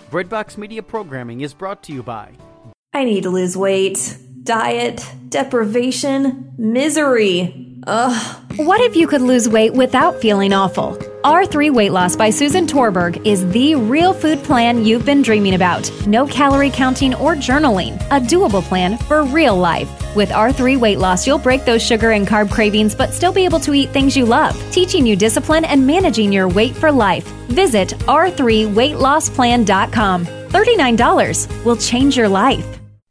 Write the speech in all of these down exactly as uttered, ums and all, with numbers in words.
Breadbox Media programming is brought to you by... I need to lose weight. Diet, deprivation, misery. Ugh. What if you could lose weight without feeling awful? R three Weight Loss by Susan Torberg is the real food plan you've been dreaming about. No calorie counting or journaling. A doable plan for real life. With R three Weight Loss, you'll break those sugar and carb cravings but still be able to eat things you love, teaching you discipline and managing your weight for life. Visit r three weight loss plan dot com. thirty-nine dollars will change your life.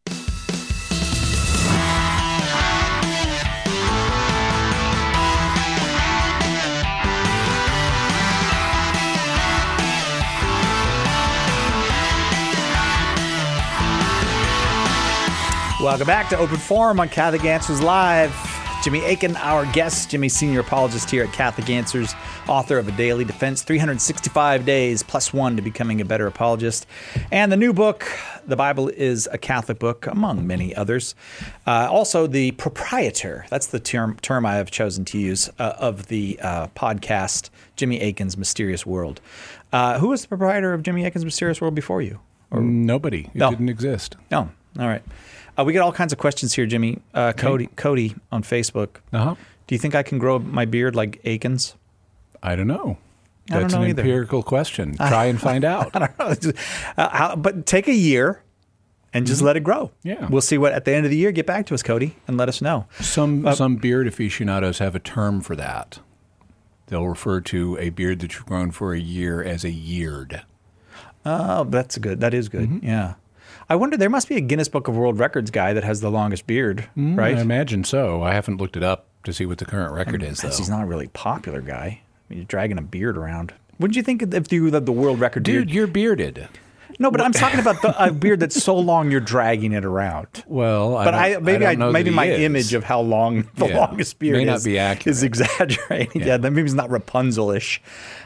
Welcome back to Open Forum on Catholic Answers Live. Jimmy Akin, our guest. Jimmy, senior apologist here at Catholic Answers, author of A Daily Defense, three hundred sixty-five days plus one to becoming a better apologist. And the new book, The Bible is a Catholic Book, among many others. Uh, also, the proprietor, that's the term, term I have chosen to use, uh, of the uh, podcast, Jimmy Akin's Mysterious World. Uh, who was the proprietor of Jimmy Akin's Mysterious World before you? Or, Nobody. It no. didn't exist. No. All right. Uh, we get all kinds of questions here, Jimmy. Uh, Cody, okay. Cody on Facebook. Uh-huh. Do you think I can grow my beard like Akin's? I don't know. I That's don't know an either. empirical question. Try and find out. I don't know. Uh, how, but take a year and just mm-hmm. let it grow. Yeah. We'll see what at the end of the year. Get back to us, Cody, and let us know. Some uh, some beard aficionados have a term for that. They'll refer to a beard that you've grown for a year as a yeared. Oh, that's good. That is good. Mm-hmm. Yeah. I wonder, there must be a Guinness Book of World Records guy that has the longest beard, mm, right? I imagine so. I haven't looked it up to see what the current record I mean, is, though. He's not a really popular guy. I mean, you're dragging a beard around. Wouldn't you think if you had the world record Dude, beard? you're bearded. No, but I'm talking about the, a beard that's so long you're dragging it around. Well, I but don't, I, maybe I I, don't know maybe that my he is. image of how long the yeah. longest beard May not is, be accurate. is exaggerating. Yeah, yeah maybe it's not Rapunzel-ish.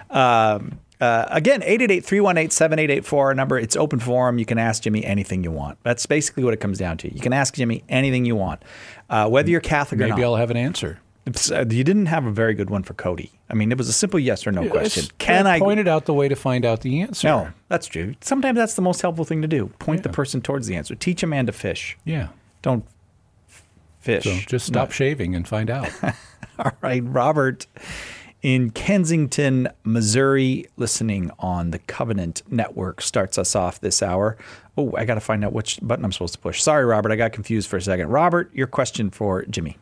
Um, uh, again, eight eight eight, three one eight, seven eight eight four, our number. It's open forum. You can ask Jimmy anything you want. That's basically what it comes down to. You can ask Jimmy anything you want, uh, whether you're Catholic maybe or not. Maybe I'll have an answer. Uh, you didn't have a very good one for Cody. I mean, it was a simple yes or no question. Can I I pointed out the way to find out the answer? No, that's true. Sometimes that's the most helpful thing to do. Point yeah. the person towards the answer. Teach a man to fish. Yeah. Don't f- fish. So just stop no. shaving and find out. All right, Robert in Kensington, Missouri, listening on the Covenant Network, starts us off this hour. Oh, I got to find out which button I'm supposed to push. Sorry, Robert, I got confused for a second. Robert, your question for Jimmy.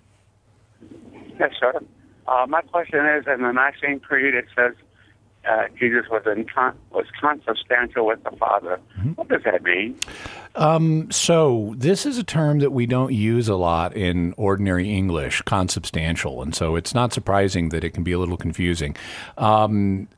Yes, sir. Uh, my question is, in the Nicene Creed, it says uh, Jesus was in con- was consubstantial with the Father. Mm-hmm. What does that mean? Um, so this is a term that we don't use a lot in ordinary English, consubstantial, and so it's not surprising that it can be a little confusing. Um,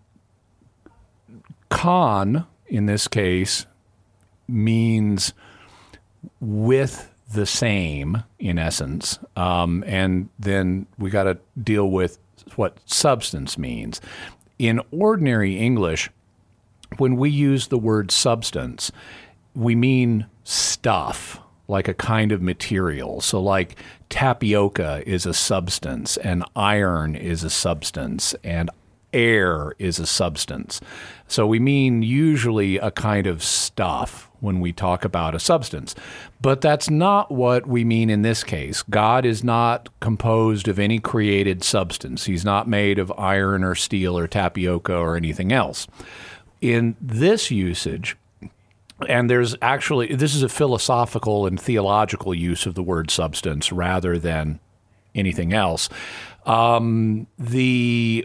con, in this case, means with the same, in essence, um, and then we got to deal with what substance means. In ordinary English, when we use the word substance, we mean stuff, like a kind of material. So like tapioca is a substance, and iron is a substance, and air is a substance. So we mean usually a kind of stuff when we talk about a substance. But that's not what we mean in this case. God is not composed of any created substance. He's not made of iron or steel or tapioca or anything else. In this usage, and there's actually, this is a philosophical and theological use of the word substance rather than anything else. Um, the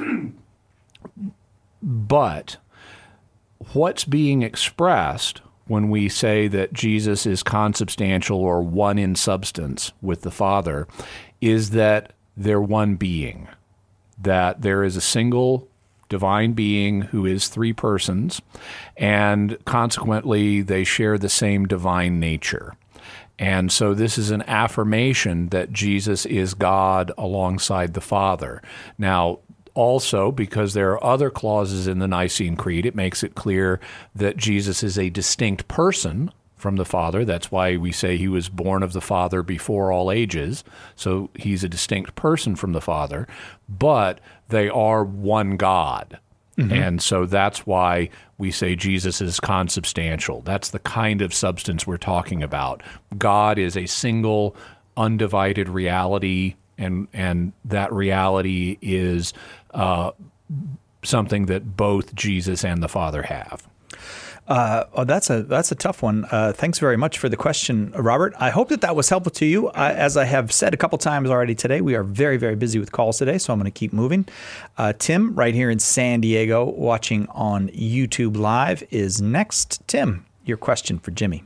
But what's being expressed when we say that Jesus is consubstantial or one in substance with the Father is that they're one being, that there is a single divine being who is three persons, and consequently they share the same divine nature. And so this is an affirmation that Jesus is God alongside the Father. Now, also, because there are other clauses in the Nicene Creed, it makes it clear that Jesus is a distinct person from the Father. That's why we say he was born of the Father before all ages. So he's a distinct person from the Father, but they are one God. Mm-hmm. And so that's why we say Jesus is consubstantial. That's the kind of substance we're talking about. God is a single, undivided reality, and and that reality is uh, something that both Jesus and the Father have. Uh, oh, that's a that's a tough one. Uh, thanks very much for the question, Robert. I hope that that was helpful to you. I, as I have said a couple times already today, we are very, very busy with calls today, so I'm going to keep moving. Uh, Tim, right here in San Diego, watching on YouTube Live, is next. Tim, your question for Jimmy.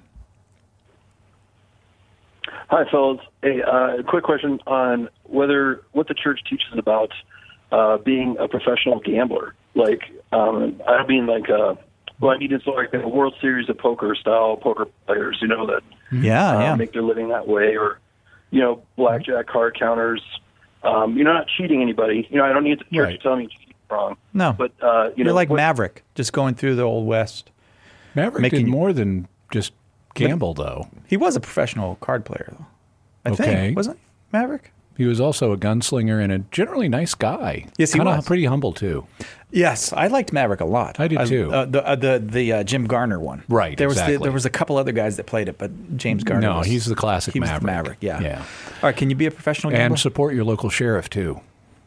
Hi, fellas. Hey, uh, a quick question on whether what the church teaches about uh, being a professional gambler. Like, um, I mean, like. Uh, Well, I mean, it's like a World Series of Poker style poker players, you know, that yeah, uh, yeah. make their living that way, or, you know, blackjack card counters. Um, you're not cheating anybody. You know, I don't need the church Right. to tell me to cheat wrong. No. But, uh, you You're know, like what, Maverick, just going through the Old West. Maverick Making- did more than just gamble, though. He was a professional card player, though. I Okay. think, wasn't he, Maverick? He was also a gunslinger and a generally nice guy. Yes, he Kinda was. pretty humble, too. Yes, I liked Maverick a lot. I did, too. Uh, the uh, the the uh, Jim Garner one. Right, There was the, exactly. there was a couple other guys that played it, but James Garner. No, was, he's the classic he was the Maverick. Maverick. Yeah. Yeah. All right, can you be a professional gambler? And support your local sheriff, too.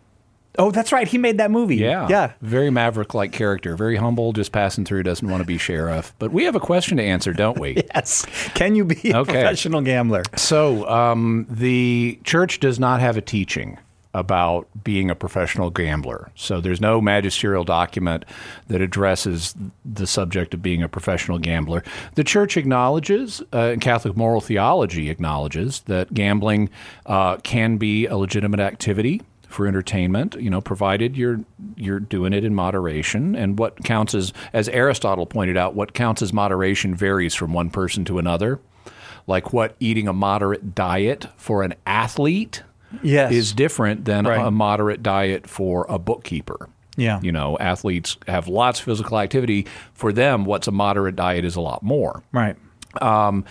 Oh, that's right. He made that movie. Yeah. Yeah. Very Maverick-like character. Very humble, just passing through, doesn't want to be sheriff. But we have a question to answer, don't we? Yes. Can you be a Okay. professional gambler? So um, the church does not have a teaching about being a professional gambler. So there's no magisterial document that addresses the subject of being a professional gambler. The church acknowledges, uh, and Catholic moral theology acknowledges, that gambling uh, can be a legitimate activity for entertainment, you know, provided you're you're doing it in moderation. And what counts as, as Aristotle pointed out, what counts as moderation varies from one person to another. Like what eating a moderate diet for an athlete Yes. is different than Right. a moderate diet for a bookkeeper. Yeah. You know, athletes have lots of physical activity. For them, what's a moderate diet is a lot more. Right. Um,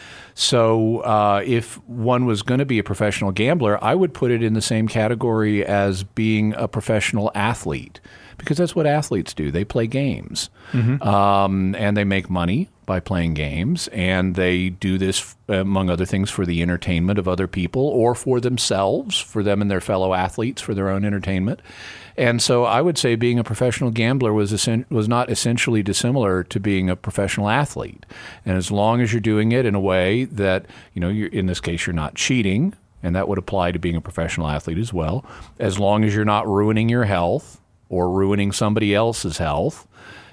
so uh, if one was going to be a professional gambler, I would put it in the same category as being a professional athlete, because that's what athletes do. They play games, Mm-hmm. um, and they make money by playing games, and they do this, among other things, for the entertainment of other people or for themselves, for them and their fellow athletes, for their own entertainment. And so I would say being a professional gambler was essen- was not essentially dissimilar to being a professional athlete. And as long as you're doing it in a way that, you know, you're, in this case, you're not cheating, and that would apply to being a professional athlete as well, as long as you're not ruining your health or ruining somebody else's health,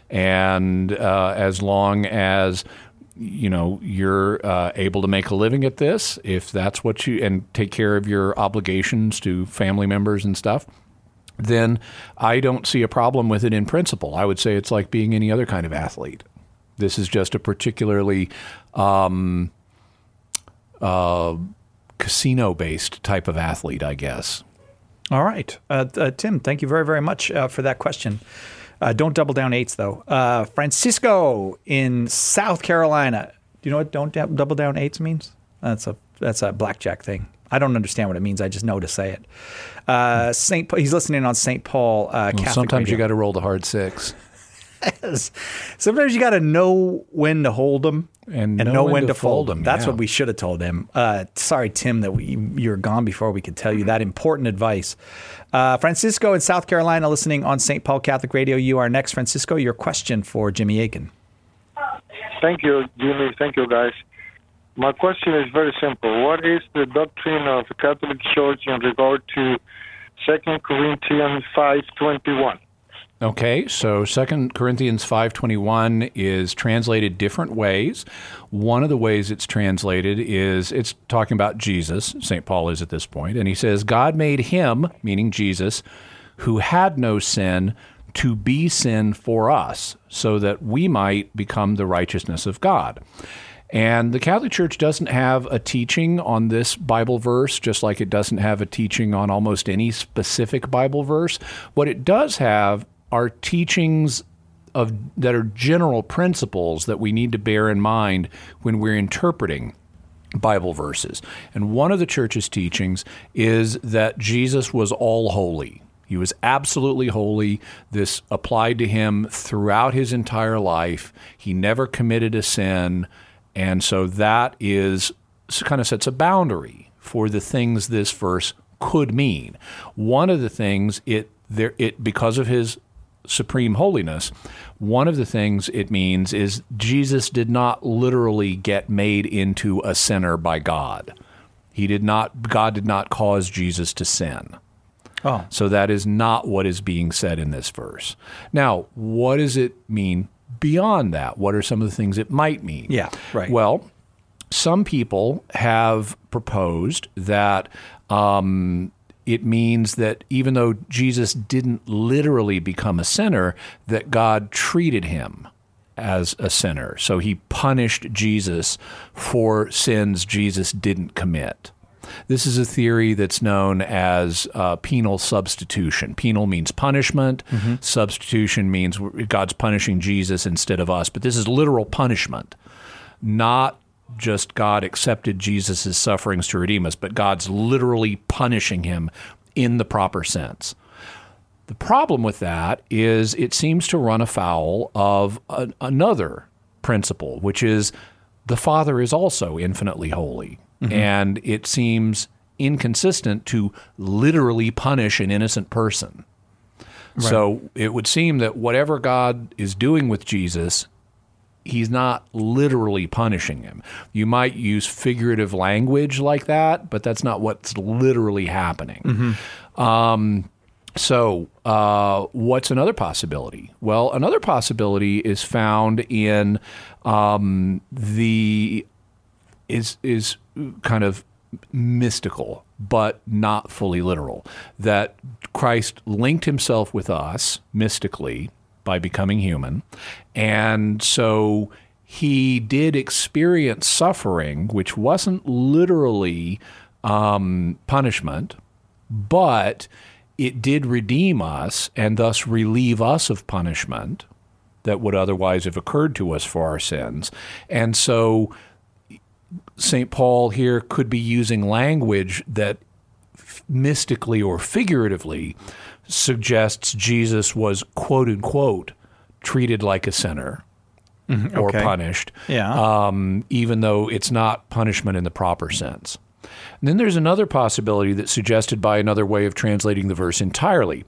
and uh, as long as you know you're uh, able to make a living at this, if that's what you, and take care of your obligations to family members and stuff, then I don't see a problem with it in principle. I would say it's like being any other kind of athlete. This is just a particularly um, uh, casino-based type of athlete, I guess. All right. Uh, uh, Tim, thank you very, very much uh, for that question. Uh, don't double down eights, though. Uh, Francisco in South Carolina. Do you know what don't d- double down eights means? That's a that's a blackjack thing. I don't understand what it means. I just know to say it. Uh, Saint He's listening on Saint Paul uh, Well, Catholic sometimes Radio. you got to roll the hard six. Sometimes you got to know when to hold them And and know know when when to to fold fold 'em, them. That's yeah. what we should have told him. Uh, sorry, Tim, that we, you were gone before we could tell you that important advice. Uh, Francisco in South Carolina, listening on Saint Paul Catholic Radio. You are next, Francisco. Your question for Jimmy Aiken. Thank you, Jimmy. Thank you, guys. My question is very simple. What is the doctrine of the Catholic Church in regard to Second Corinthians five twenty-one? Okay, so Second Corinthians five twenty-one is translated different ways. One of the ways it's translated is it's talking about Jesus, Saint Paul is at this point, and he says, God made him, meaning Jesus, who had no sin, to be sin for us, so that we might become the righteousness of God. And the Catholic Church doesn't have a teaching on this Bible verse, just like it doesn't have a teaching on almost any specific Bible verse. What it does have are teachings of that are general principles that we need to bear in mind when we're interpreting Bible verses. And one of the Church's teachings is that Jesus was all holy. He was absolutely holy. This applied to him throughout his entire life. He never committed a sin. And so that is kind of sets a boundary for the things this verse could mean. One of the things it there it because of his supreme holiness, one of the things it means is Jesus did not literally get made into a sinner by God. He did not, God did not cause Jesus to sin. Oh. So that is not what is being said in this verse. Now, what does it mean beyond that? What are some of the things it might mean? Yeah, right. Well, some people have proposed that um, it means that even though Jesus didn't literally become a sinner, that God treated him as a sinner. So he punished Jesus for sins Jesus didn't commit. This is a theory that's known as uh, penal substitution. Penal means punishment. Mm-hmm. Substitution means God's punishing Jesus instead of us. But this is literal punishment, not just God accepted Jesus' sufferings to redeem us, but God's literally punishing him in the proper sense. The problem with that is it seems to run afoul of a, another principle, which is the Father is also infinitely holy. Mm-hmm. And it seems inconsistent to literally punish an innocent person. Right. So it would seem that whatever God is doing with Jesus, he's not literally punishing him. You might use figurative language like that, but that's not what's literally happening. Mm-hmm. Um, so uh, what's another possibility? Well, another possibility is found in um, the is is kind of mystical, but not fully literal, that Christ linked himself with us mystically by becoming human. And so he did experience suffering, which wasn't literally um, punishment, but it did redeem us and thus relieve us of punishment that would otherwise have occurred to us for our sins. And so Saint Paul here could be using language that mystically or figuratively suggests Jesus was, quote unquote, treated like a sinner mm-hmm. or okay. punished, yeah. um, even though it's not punishment in the proper sense. And then there's another possibility that's suggested by another way of translating the verse entirely.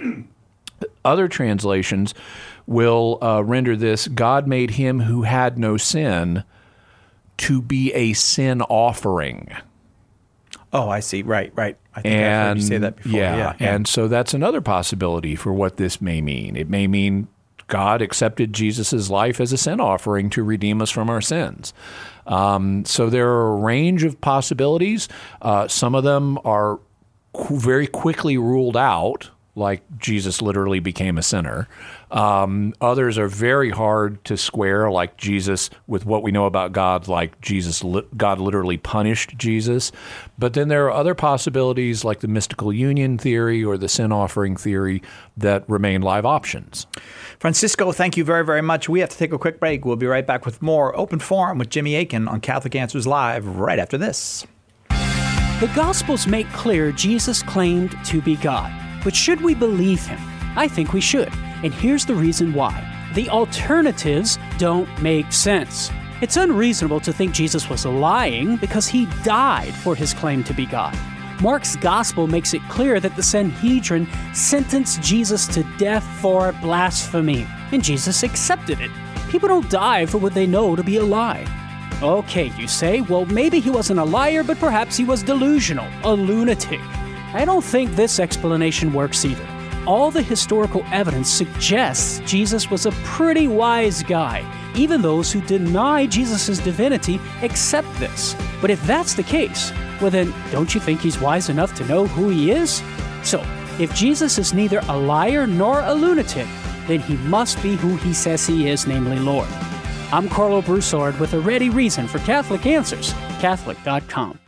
Other translations will uh, render this, God made him who had no sin to be a sin offering. Oh, I see. Right, right. I think and, I've heard you say that before. Yeah, yeah, yeah. And so that's another possibility for what this may mean. It may mean God accepted Jesus' life as a sin offering to redeem us from our sins. Um, so there are a range of possibilities. Uh, some of them are qu- very quickly ruled out, like Jesus literally became a sinner. Um, others are very hard to square, like Jesus, with what we know about God, like Jesus, li- God literally punished Jesus. But then there are other possibilities, like the mystical union theory or the sin offering theory, that remain live options. Francisco, thank you very, very much. We have to take a quick break. We'll be right back with more Open Forum with Jimmy Akin on Catholic Answers Live right after this. The Gospels make clear Jesus claimed to be God. But should we believe him? I think we should. And here's the reason why. The alternatives don't make sense. It's unreasonable to think Jesus was lying because he died for his claim to be God. Mark's Gospel makes it clear that the Sanhedrin sentenced Jesus to death for blasphemy, and Jesus accepted it. People don't die for what they know to be a lie. Okay, you say, well, maybe he wasn't a liar, but perhaps he was delusional, a lunatic. I don't think this explanation works either. All the historical evidence suggests Jesus was a pretty wise guy. Even those who deny Jesus' divinity accept this. But if that's the case, well then, don't you think he's wise enough to know who he is? So, if Jesus is neither a liar nor a lunatic, then he must be who he says he is, namely Lord. I'm Carlo Broussard with a ready reason for Catholic Answers, Catholic dot com.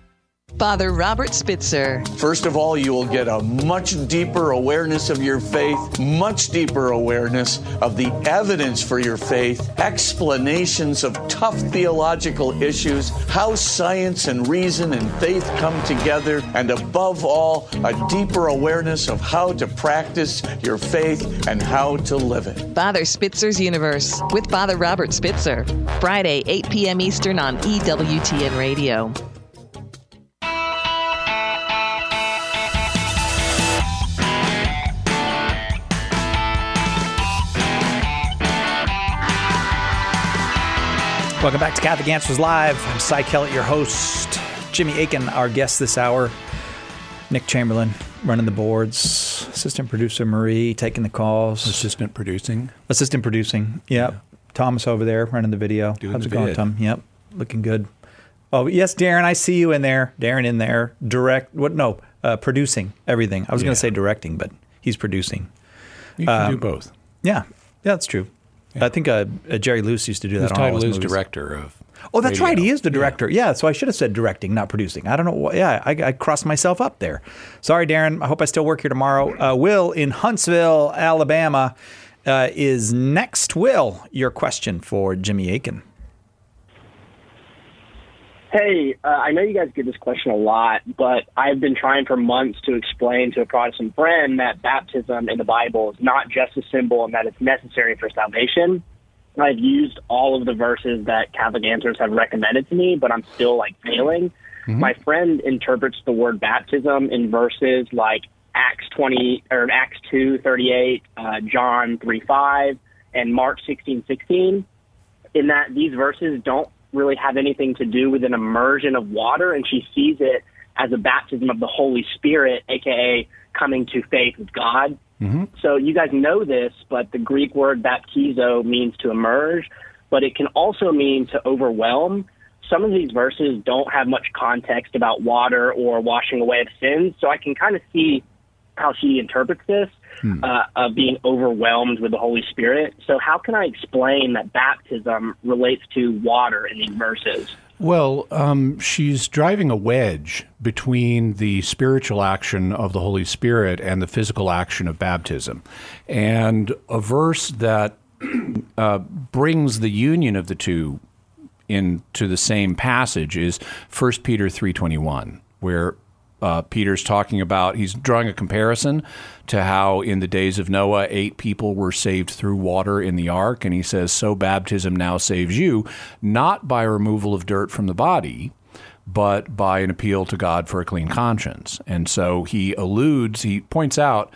Father Robert Spitzer. First of all, you will get a much deeper awareness of your faith, much deeper awareness of the evidence for your faith, explanations of tough theological issues, how science and reason and faith come together, and above all, a deeper awareness of how to practice your faith and how to live it. Father Spitzer's Universe with Father Robert Spitzer. Friday, eight p.m. Eastern on E W T N Radio. Welcome back to Catholic Answers Live. I'm Cy Kellett, your host. Jimmy Akin, our guest this hour. Nick Chamberlain running the boards. Assistant producer Marie taking the calls. Assistant producing. Assistant producing. Yep. Yeah. Thomas over there running the video. Doing How's the it going, vid. Tom? Yep. Looking good. Oh, yes, Darren, I see you in there. Darren in there. Direct. What? No, uh, producing everything. I was Yeah. going to say directing, but he's producing. You can Um, do both. Yeah. Yeah, that's true. Yeah. I think uh, uh, Jerry Luce used to do that His on all title his is movies. director of Oh, that's radio. right. He is the director. Yeah. yeah, so I should have said directing, not producing. I don't know. What, yeah, I, I crossed myself up there. Sorry, Darren. I hope I still work here tomorrow. Uh, Will in Huntsville, Alabama, uh, is next. Will, your question for Jimmy Akin. Hey, uh, I know you guys get this question a lot, but I've been trying for months to explain to a Protestant friend that baptism in the Bible is not just a symbol and that it's necessary for salvation. I've used all of the verses that Catholic Answers have recommended to me, but I'm still, like, failing. Mm-hmm. My friend interprets the word baptism in verses like Acts twenty or Acts two thirty-eight, uh, John three five, and Mark sixteen sixteen. In that these verses don't really have anything to do with an immersion of water, and she sees it as a baptism of the Holy Spirit, aka coming to faith with God. Mm-hmm. So you guys know this, but the Greek word baptizo means to immerse, but it can also mean to overwhelm. Some of these verses don't have much context about water or washing away of sins, so I can kind of see how she interprets this, hmm. uh, of being overwhelmed with the Holy Spirit. So how can I explain that baptism relates to water in these verses? Well, um, she's driving a wedge between the spiritual action of the Holy Spirit and the physical action of baptism. And a verse that uh, brings the union of the two into the same passage is First Peter three twenty-one, where Uh, Peter's talking about, he's drawing a comparison to how in the days of Noah, eight people were saved through water in the ark. And he says, so baptism now saves you, not by removal of dirt from the body, but by an appeal to God for a clean conscience. And so he alludes, he points out,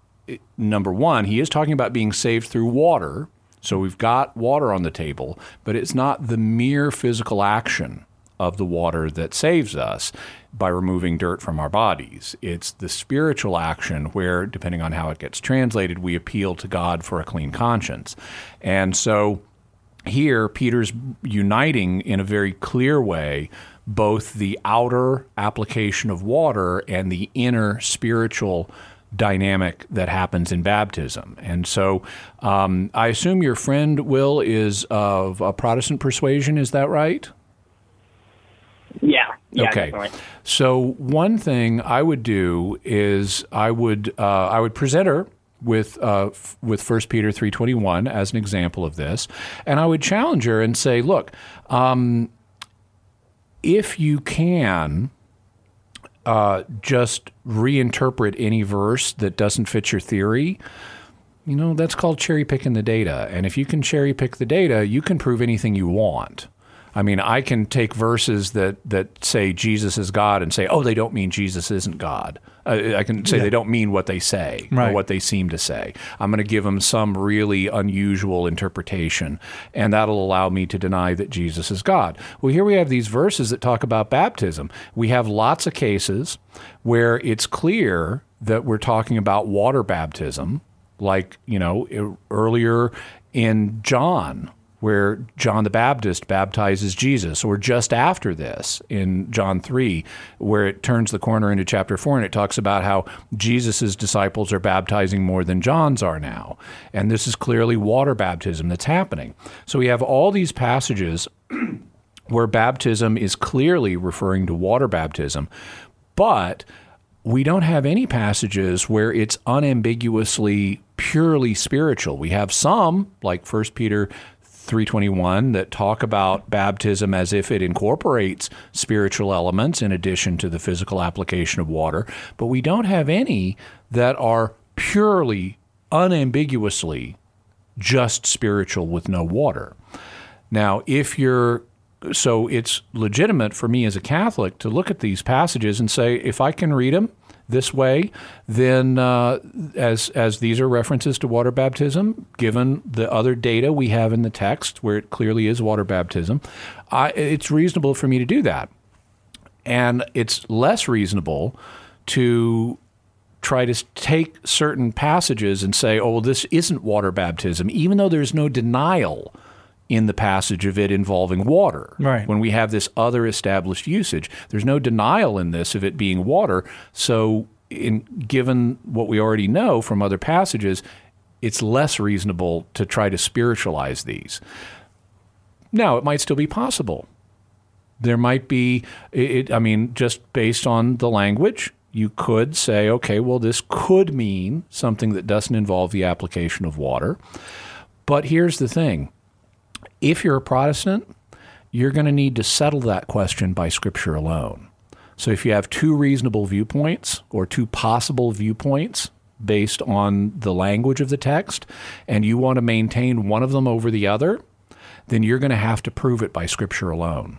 number one, he is talking about being saved through water. So we've got water on the table, but it's not the mere physical action of the water that saves us by removing dirt from our bodies. It's the spiritual action where, depending on how it gets translated, we appeal to God for a clean conscience. And so here, Peter's uniting in a very clear way both the outer application of water and the inner spiritual dynamic that happens in baptism. And so um, I assume your friend, Will, is of a Protestant persuasion. Is that right? Yeah. Yeah, okay. Definitely. So one thing I would do is I would uh, I would present her with uh, f- with First Peter three twenty-one as an example of this, and I would challenge her and say, look, um, if you can uh, just reinterpret any verse that doesn't fit your theory, you know, that's called cherry picking the data. And if you can cherry pick the data, you can prove anything you want. I mean, I can take verses that, that say Jesus is God and say, oh, they don't mean Jesus isn't God. Uh, I can say yeah. they don't mean what they say right. or what they seem to say. I'm going to give them some really unusual interpretation, and that'll allow me to deny that Jesus is God. Well, here we have these verses that talk about baptism. We have lots of cases where it's clear that we're talking about water baptism, like, you know, earlier in John, where John the Baptist baptizes Jesus, or just after this in John three, where it turns the corner into chapter four, and it talks about how Jesus' disciples are baptizing more than John's are now. And this is clearly water baptism that's happening. So we have all these passages where baptism is clearly referring to water baptism, but we don't have any passages where it's unambiguously purely spiritual. We have some, like First Peter three twenty-one, that talk about baptism as if it incorporates spiritual elements in addition to the physical application of water, but we don't have any that are purely, unambiguously just spiritual with no water. Now, if you're So it's legitimate for me as a Catholic to look at these passages and say, if I can read them this way, then uh, as as these are references to water baptism, given the other data we have in the text where it clearly is water baptism, I, it's reasonable for me to do that. And it's less reasonable to try to take certain passages and say, oh, well, this isn't water baptism, even though there's no denial in the passage of it involving water. Right. When we have this other established usage, there's no denial in this of it being water. So in given what we already know from other passages, it's less reasonable to try to spiritualize these. Now, it might still be possible. There might be, it, I mean, just based on the language, you could say, okay, well, this could mean something that doesn't involve the application of water. But here's the thing. If you're a Protestant, you're going to need to settle that question by Scripture alone. So if you have two reasonable viewpoints or two possible viewpoints based on the language of the text, and you want to maintain one of them over the other, then you're going to have to prove it by Scripture alone.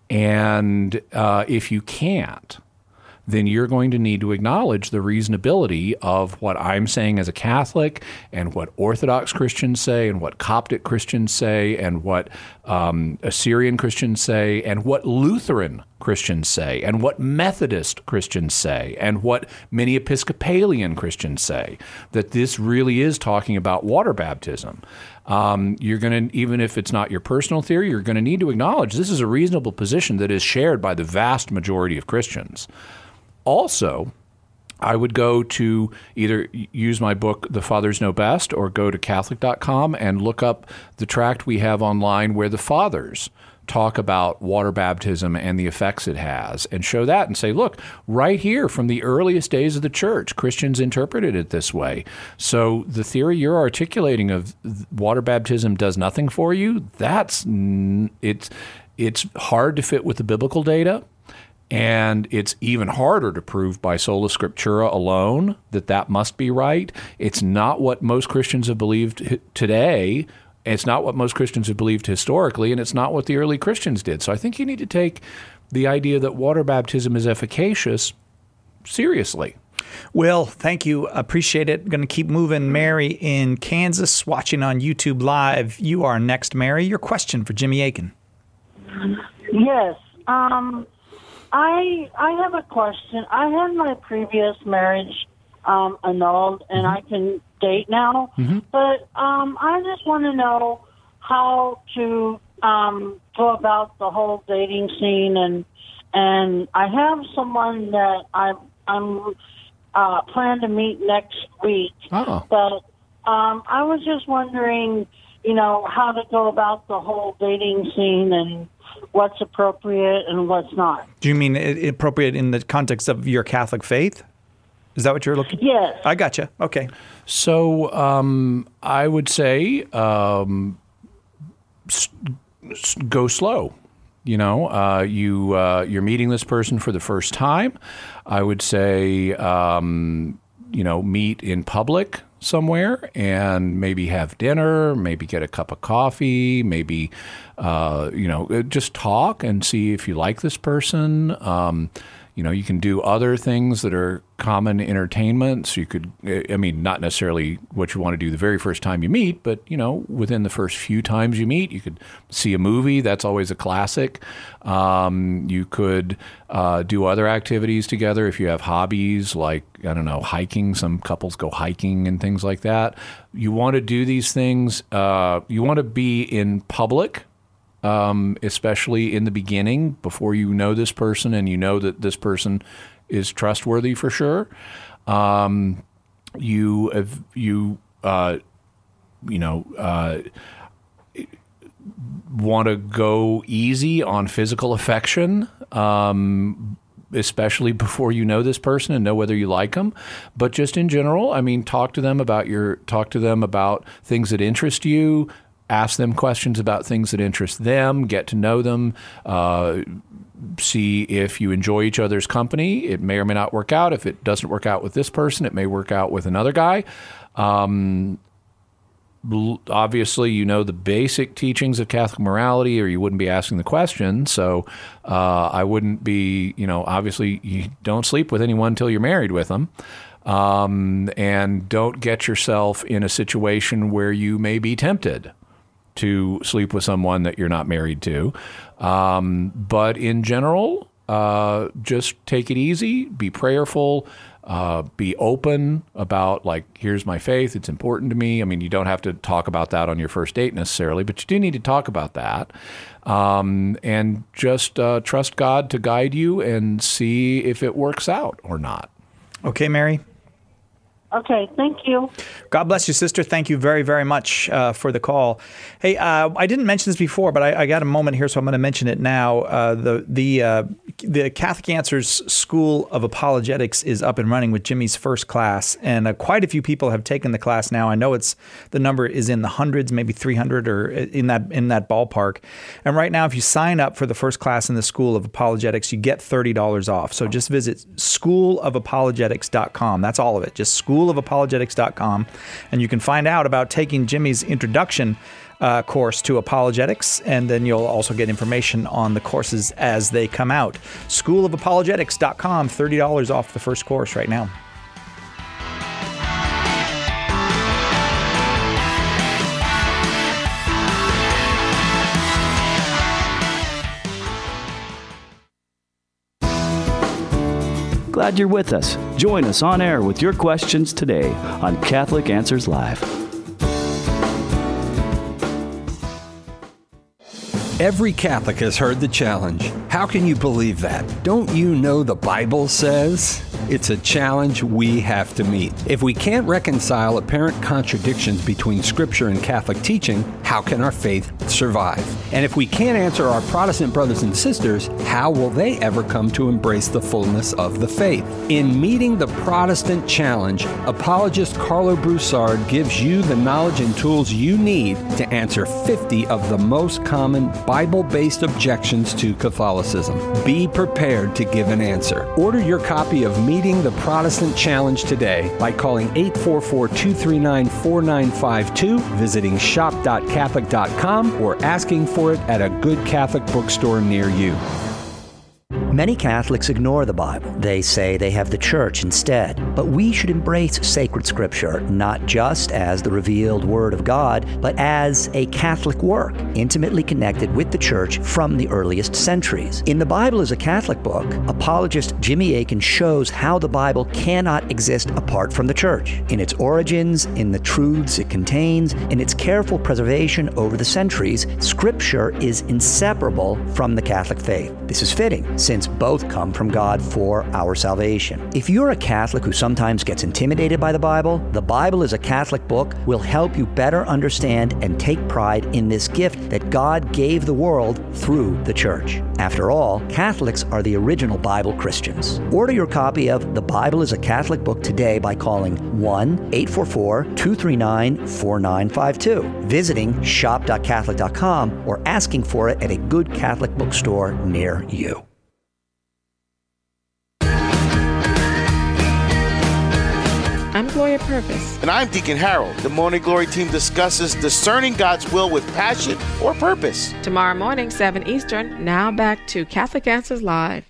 And uh, if you can't, then you're going to need to acknowledge the reasonability of what I'm saying as a Catholic and what Orthodox Christians say and what Coptic Christians say and what um, Assyrian Christians say and what Lutheran Christians say and what Methodist Christians say and what many Episcopalian Christians say, that this really is talking about water baptism. Um, you're going to, even if it's not your personal theory, you're going to need to acknowledge this is a reasonable position that is shared by the vast majority of Christians. Also, I would go to either use my book, The Fathers Know Best, or go to Catholic dot com and look up the tract we have online where the Fathers talk about water baptism and the effects it has, and show that and say, look, right here from the earliest days of the church, Christians interpreted it this way. So the theory you're articulating of water baptism does nothing for you, that's it's it's hard to fit with the biblical data. And it's even harder to prove by sola scriptura alone that that must be right. It's not what most Christians have believed today. It's not what most Christians have believed historically, and it's not what the early Christians did. So I think you need to take the idea that water baptism is efficacious seriously. Will, thank you. Appreciate it. Going to keep moving. Mary in Kansas, watching on YouTube Live. You are next, Mary. Your question for Jimmy Akin. Yes. Um... I I have a question. I had my previous marriage um, annulled, and mm-hmm. I can date now. Mm-hmm. But um, I just want to know how to um, go about the whole dating scene. And and I have someone that I, I'm uh, plan to meet next week. Oh. But um, I was just wondering, you know, how to go about the whole dating scene and what's appropriate and what's not. Do you mean appropriate in the context of your Catholic faith? Is that what you're looking for? Yes. I gotcha. Okay. So um, I would say um, s- s- go slow. You know, uh, you, uh, you're meeting this person for the first time. I would say, um, you know, meet in public somewhere and maybe have dinner, maybe get a cup of coffee, maybe, uh, you know, just talk and see if you like this person. Um, you know, you can do other things that are common entertainments. You could, I mean, not necessarily what you want to do the very first time you meet, but, you know, within the first few times you meet, you could see a movie. That's always a classic. Um, you could uh, do other activities together if you have hobbies like, I don't know, hiking. Some couples go hiking and things like that. You want to do these things. Uh, you want to be in public. Um, especially in the beginning, before you know this person and you know that this person is trustworthy for sure. Um, you have, you uh, you know uh, want to go easy on physical affection, um, especially before you know this person and know whether you like them. But just in general, I mean, talk to them about your talk to them about things that interest you. Ask them questions about things that interest them. Get to know them. Uh, see if you enjoy each other's company. It may or may not work out. If it doesn't work out with this person, it may work out with another guy. Um, Obviously, you know the basic teachings of Catholic morality, or you wouldn't be asking the question. So uh, I wouldn't be, you know, obviously you don't sleep with anyone until you're married with them. Um, and don't get yourself in a situation where you may be tempted to sleep with someone that you're not married to. Um, but in general, uh, just take it easy, be prayerful. Uh, be open about, like, here's my faith, it's important to me. I mean, you don't have to talk about that on your first date necessarily, but you do need to talk about that. Um, and just uh, trust God to guide you and see if it works out or not. Okay, Mary? Okay, thank you. God bless you, sister. Thank you very, very much uh, for the call. Hey, uh, I didn't mention this before, but I, I got a moment here, so I'm going to mention it now. Uh, the the uh, the Catholic Answers School of Apologetics is up and running with Jimmy's first class, and uh, quite a few people have taken the class now. I know it's the number is in the hundreds, maybe three hundred, or in that in that ballpark. And right now, if you sign up for the first class in the School of Apologetics, you get thirty dollars off. So just visit school of apologetics dot com. That's all of it. Just school of apologetics dot com, and you can find out about taking Jimmy's introduction uh, course to apologetics, and then you'll also get information on the courses as they come out. school of apologetics dot com, thirty dollars off the first course right now. Glad you're with us. Join us on air with your questions today on Catholic Answers Live. Every Catholic has heard the challenge. How can you believe that? Don't you know the Bible says? It's a challenge we have to meet. If we can't reconcile apparent contradictions between Scripture and Catholic teaching, how can our faith survive? And if we can't answer our Protestant brothers and sisters, how will they ever come to embrace the fullness of the faith? In Meeting the Protestant Challenge, apologist Carlo Broussard gives you the knowledge and tools you need to answer fifty of the most common Bible-based objections to Catholicism. Be prepared to give an answer. Order your copy of Meeting the Protestant Challenge today by calling eight four four, two three nine, four nine five two, visiting shop dot catholic dot com, or asking for it at a good Catholic bookstore near you. Many Catholics ignore the Bible. They say they have the Church instead. But we should embrace sacred Scripture, not just as the revealed Word of God, but as a Catholic work, intimately connected with the Church from the earliest centuries. In The Bible is a Catholic Book, apologist Jimmy Akin shows how the Bible cannot exist apart from the Church, in its origins, in the truths it contains, in its careful preservation over the centuries. Scripture is inseparable from the Catholic faith. This is fitting, since both come from God for our salvation. If you're a Catholic who sometimes gets intimidated by the Bible, The Bible is a Catholic Book will help you better understand and take pride in this gift that God gave the world through the Church. After all, Catholics are the original Bible Christians. Order your copy of The Bible is a Catholic Book today by calling one eight four four, two three nine, four nine five two, visiting shop dot catholic dot com, or asking for it at a good Catholic bookstore near you. I'm Gloria Purvis. And I'm Deacon Harold. The Morning Glory team discusses discerning God's will with passion or purpose. Tomorrow morning, seven Eastern. Now back to Catholic Answers Live.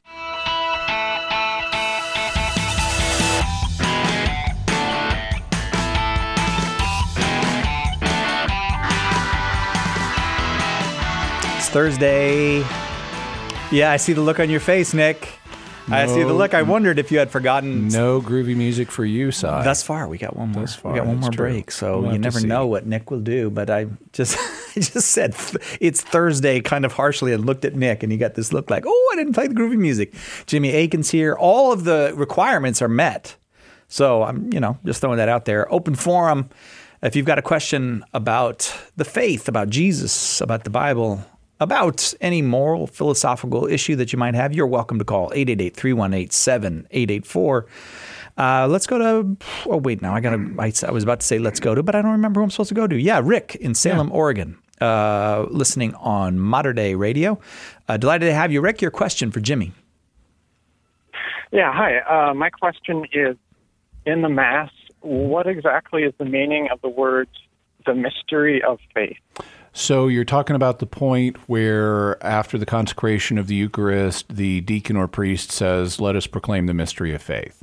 It's Thursday. Yeah, I see the look on your face, Nick. No, I see the look. I wondered if you had forgotten. No groovy music for you, Si. Thus far, we got one more. Thus far, we got one more true. break, so We'll you never know what Nick will do. But I just, I just said it's Thursday, kind of harshly, and looked at Nick, and he got this look like, oh, I didn't play the groovy music. Jimmy Akin's here. All of the requirements are met, so I'm, you know, just throwing that out there. Open forum. If you've got a question about the faith, about Jesus, about the Bible, about any moral, philosophical issue that you might have, you're welcome to call eight eight eight, three one eight, seven eight eight four. Uh, let's go to, oh, wait, now I got to, I, I was about to say let's go to, but I don't remember who I'm supposed to go to. Yeah, Rick in Salem, yeah. Oregon, uh, listening on Mater Dei Radio. Uh, delighted to have you, Rick. Your question for Jimmy. Yeah, hi. Uh, my question is, in the Mass, what exactly is the meaning of the words, the mystery of faith? So you're talking about the point where after the consecration of the Eucharist, the deacon or priest says, let us proclaim the mystery of faith.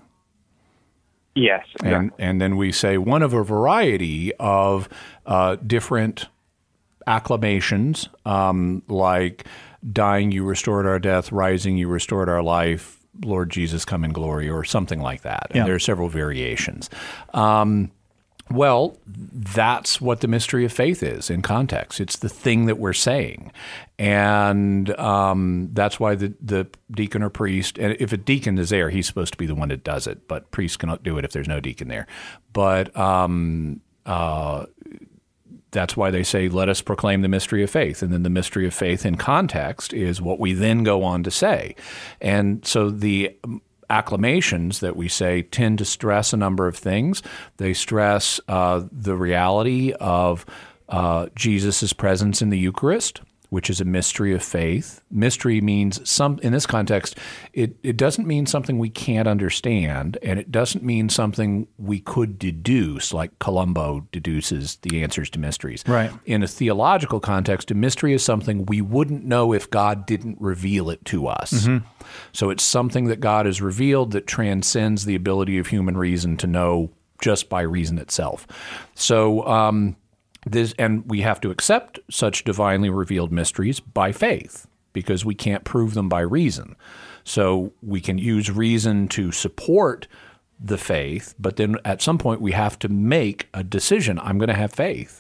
Yes. And exactly. and then we say one of a variety of uh, different acclamations, um, like dying, you restored our death, rising, you restored our life, Lord Jesus, come in glory, or something like that. And yeah. there are several variations. Um, well, that's what the mystery of faith is in context. It's the thing that we're saying. And um, that's why the, the deacon or priest, and if a deacon is there, he's supposed to be the one that does it, but priests cannot do it if there's no deacon there. But um, uh, that's why they say, let us proclaim the mystery of faith. And then the mystery of faith in context is what we then go on to say. And so the acclamations that we say tend to stress a number of things. They stress uh, the reality of uh, Jesus' presence in the Eucharist, which is a mystery of faith. Mystery means some, in this context, it, it doesn't mean something we can't understand, and it doesn't mean something we could deduce, like Columbo deduces the answers to mysteries. Right. In a theological context, a mystery is something we wouldn't know if God didn't reveal it to us. Mm-hmm. So it's something that God has revealed that transcends the ability of human reason to know just by reason itself. So, um, This, and we have to accept such divinely revealed mysteries by faith because we can't prove them by reason. So we can use reason to support the faith, but then at some point we have to make a decision. I'm going to have faith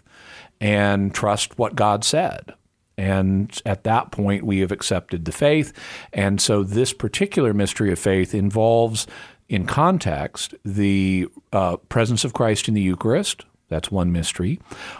and trust what God said. And at that point we have accepted the faith. And so this particular mystery of faith involves, in context, the uh, presence of Christ in the Eucharist. That's one mystery.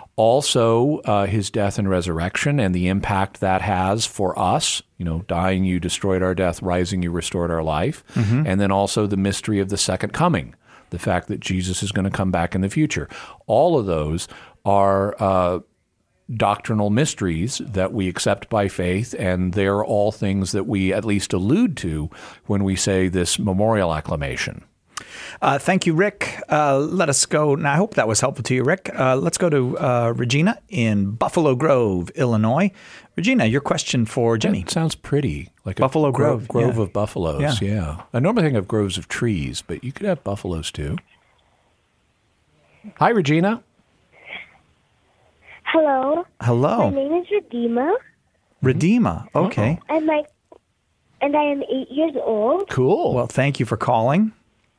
Also, uh, his death and resurrection and the impact that has for us. You know, dying, you destroyed our death. Rising, you restored our life. Mm-hmm. And then also the mystery of the second coming, the fact that Jesus is going to come back in the future. All of those are uh, doctrinal mysteries that we accept by faith, and they're all things that we at least allude to when we say this memorial acclamation. Uh, thank you, Rick. Uh, let us go. Now, I hope that was helpful to you, Rick. Uh, let's go to uh, Regina in Buffalo Grove, Illinois. Regina, your question for Jimmy. That sounds pretty. Like Buffalo a gro- Grove. grove yeah. of buffaloes, yeah. yeah. I normally think of groves of trees, but you could have buffaloes too. Hi, Regina. Hello. Hello. My name is Redeema. Redeema, okay. And my, and I am eight years old. Cool. Well, thank you for calling.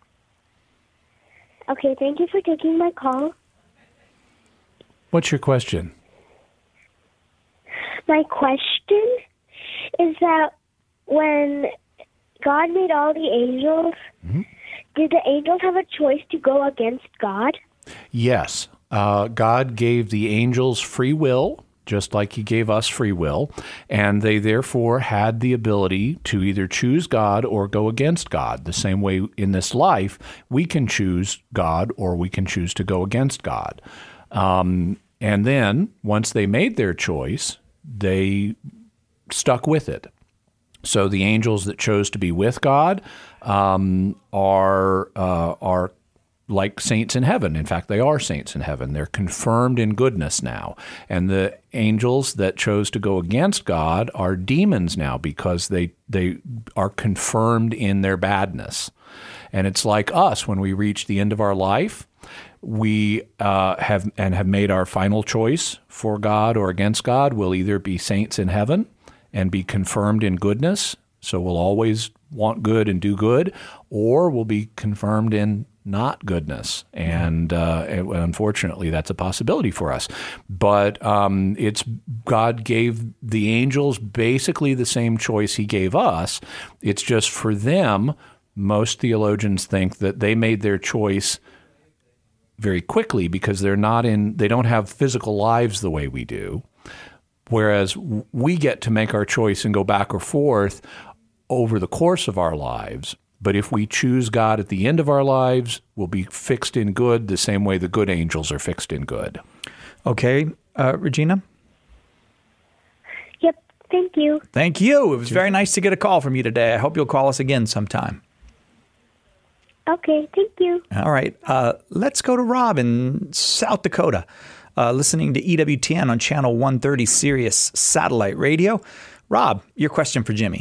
Okay, thank you for taking my call. What's your question? My question is that when God made all the angels, mm-hmm. did the angels have a choice to go against God? Yes. Uh, God gave the angels free will, just like he gave us free will, and they therefore had the ability to either choose God or go against God. The same way in this life, we can choose God or we can choose to go against God. Um, and then, once they made their choice, they stuck with it. So the angels that chose to be with God um, are uh, are like saints in heaven. In fact, they are saints in heaven. They're confirmed in goodness now. And the angels that chose to go against God are demons now because they they are confirmed in their badness. And it's like us when we reach the end of our life, we uh, have and have made our final choice for God or against God. We'll either be saints in heaven and be confirmed in goodness, so we'll always want good and do good, or we'll be confirmed in not goodness. And uh, unfortunately, that's a possibility for us. But um, it's God gave the angels basically the same choice he gave us. It's just for them, most theologians think that they made their choice very quickly because they're not in, they don't have physical lives the way we do. Whereas we get to make our choice and go back or forth over the course of our lives. But if we choose God at the end of our lives, we'll be fixed in good the same way the good angels are fixed in good. Okay, uh, Regina? Yep, thank you. Thank you. It was very nice to get a call from you today. I hope you'll call us again sometime. Okay, thank you. All right, uh, let's go to Rob in South Dakota, uh, listening to E W T N on Channel one thirty Sirius Satellite Radio. Rob, your question for Jimmy.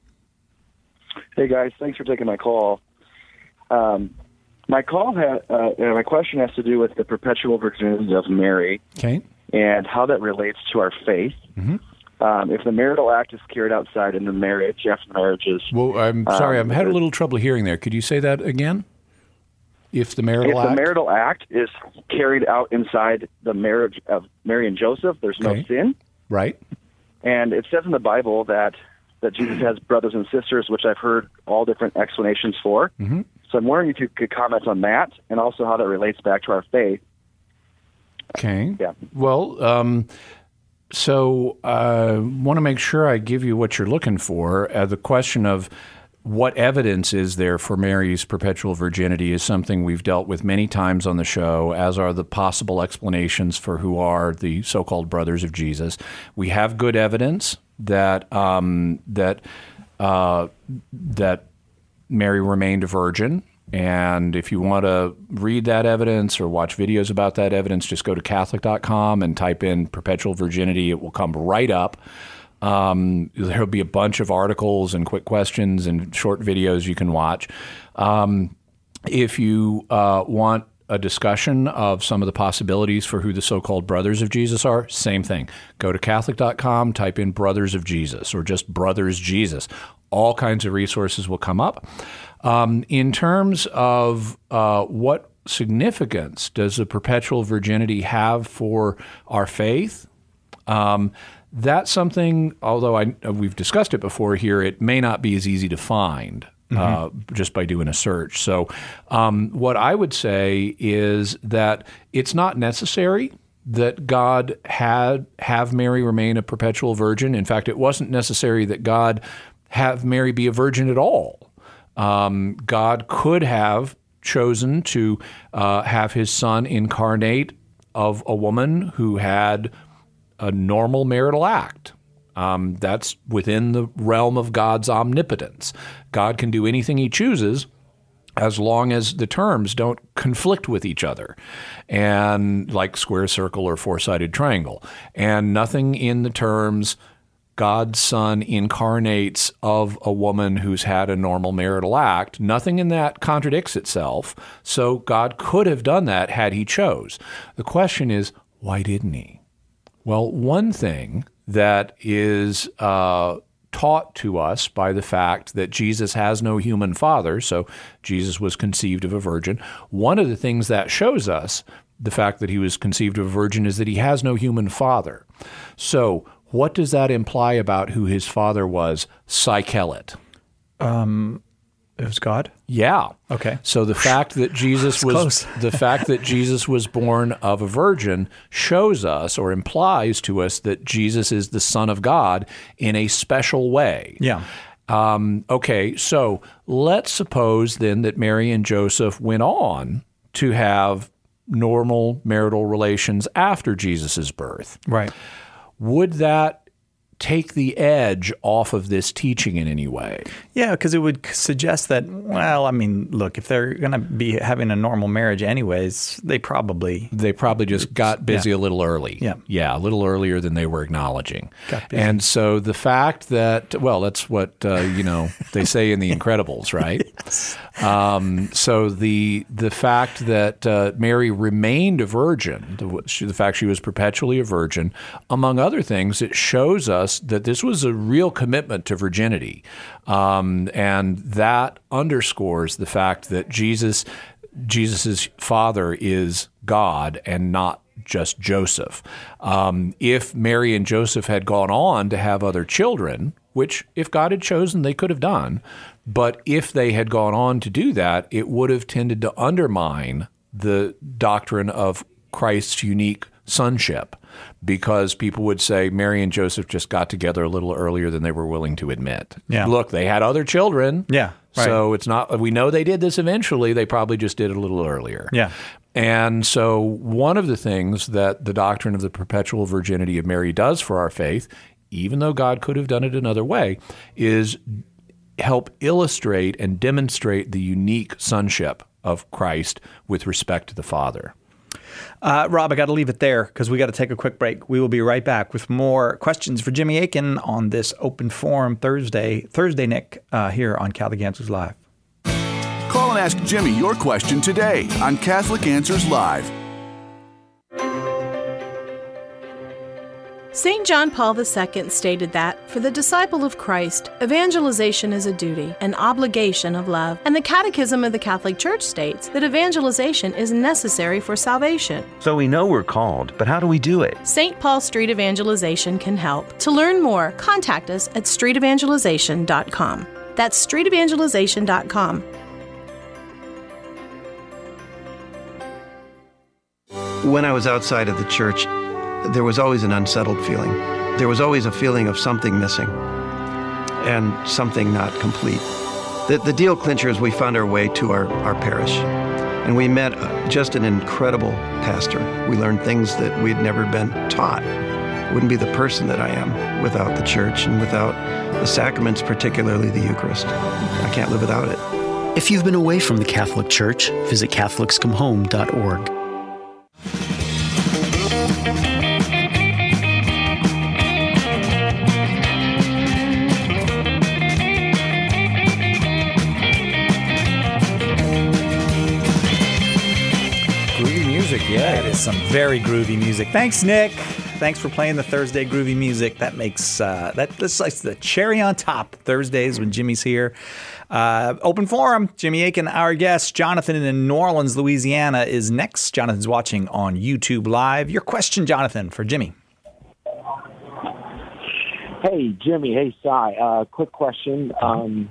Hey guys, thanks for taking my call. Um, my call had uh, my question has to do with the perpetual virginity of Mary, okay, and how that relates to our faith. Mm-hmm. Um, if the marital act is carried outside in the marriage, after the marriage is well, I'm sorry, um, I've had a little trouble hearing there. Could you say that again? If the marital if act, the marital act is carried out inside the marriage of Mary and Joseph, there's no Okay. sin. right? And it says in the Bible that that Jesus has brothers and sisters, which I've heard all different explanations for. Mm-hmm. So I'm wondering if you could comment on that and also how that relates back to our faith. Okay. Yeah. Well, um, so I uh, want to make sure I give you what you're looking for. Uh, the question of what evidence is there for Mary's perpetual virginity is something we've dealt with many times on the show, as are the possible explanations for who are the so-called brothers of Jesus. We have good evidence that um, that uh, that Mary remained a virgin. And if you want to read that evidence or watch videos about that evidence, just go to Catholic dot com and type in perpetual virginity. It will come right up. Um, there'll be a bunch of articles and quick questions and short videos you can watch. Um, if you uh, want a discussion of some of the possibilities for who the so-called brothers of Jesus are, same thing. Go to Catholic dot com, type in brothers of Jesus or just brothers Jesus. All kinds of resources will come up. Um, in terms of uh, what significance does the perpetual virginity have for our faith? Um, that's something, although I, we've discussed it before here, it may not be as easy to find uh, mm-hmm. just by doing a search. So um, what I would say is that it's not necessary that God had have Mary remain a perpetual virgin. In fact, it wasn't necessary that God have Mary be a virgin at all. Um, God could have chosen to uh, have his son incarnate of a woman who had a normal marital act. Um, that's within the realm of God's omnipotence. God can do anything he chooses as long as the terms don't conflict with each other, and like square circle or four-sided triangle. And nothing in the terms God's son incarnates of a woman who's had a normal marital act, nothing in that contradicts itself. So God could have done that had he chose. The question is, why didn't he? Well, one thing that is uh, taught to us by the fact that Jesus has no human father, so Jesus was conceived of a virgin, one of the things that shows us the fact that he was conceived of a virgin is that he has no human father. So what does that imply about who his father was, Psychelet? Um, it was God? Yeah. Okay. So the fact that Jesus was close. the fact that Jesus was born of a virgin shows us or implies to us that Jesus is the Son of God in a special way. Yeah. Um, okay, so let's suppose then that Mary and Joseph went on to have normal marital relations after Jesus' birth. Right. Would that take the edge off of this teaching in any way? Yeah, because it would suggest that, well, I mean, look, if they're going to be having a normal marriage anyways, they probably... They probably just got busy yeah. a little early. Yeah. Yeah, a little earlier than they were acknowledging. Got busy. And so the fact that, well, that's what, uh, you know, they say in The Incredibles, right? Yes. Um, so the the fact that uh, Mary remained a virgin, the, the fact she was perpetually a virgin, among other things, it shows us that this was a real commitment to virginity. Um, and that underscores the fact that Jesus, Jesus's father is God and not just Joseph. Um, if Mary and Joseph had gone on to have other children, which if God had chosen, they could have done, but if they had gone on to do that, it would have tended to undermine the doctrine of Christ's unique sonship, because people would say Mary and Joseph just got together a little earlier than they were willing to admit. Yeah. Look, they had other children. Yeah. Right. So it's not, we know they did this eventually. They probably just did it a little earlier. Yeah. And so one of the things that the doctrine of the perpetual virginity of Mary does for our faith, even though God could have done it another way, is help illustrate and demonstrate the unique sonship of Christ with respect to the Father. Uh, Rob, I got to leave it there because we got to take a quick break. We will be right back with more questions for Jimmy Akin on this Open Forum Thursday, Thursday, Nick, uh, here on Catholic Answers Live. Call and ask Jimmy your question today on Catholic Answers Live. Saint John Paul the Second stated that, for the disciple of Christ, evangelization is a duty, an obligation of love, and the Catechism of the Catholic Church states that evangelization is necessary for salvation. So we know we're called, but how do we do it? Saint Paul Street Evangelization can help. To learn more, contact us at street evangelization dot com. That's street evangelization dot com. When I was outside of the church, there was always an unsettled feeling. There was always a feeling of something missing and something not complete. The, the deal clincher is we found our way to our, our parish, and we met just an incredible pastor. We learned things that we'd never been taught. I wouldn't be the person that I am without the church and without the sacraments, particularly the Eucharist. I can't live without it. If you've been away from the Catholic Church, visit catholics come home dot org. Yeah, it is some very groovy music. Thanks, Nick. Thanks for playing the Thursday groovy music. That makes uh, that this like the cherry on top. Thursdays when Jimmy's here. Uh, open forum. Jimmy Akin, our guest. Jonathan in New Orleans, Louisiana, is next. Jonathan's watching on YouTube Live. Your question, Jonathan, for Jimmy. Hey, Jimmy. Hey, Cy. Uh, quick question. Um,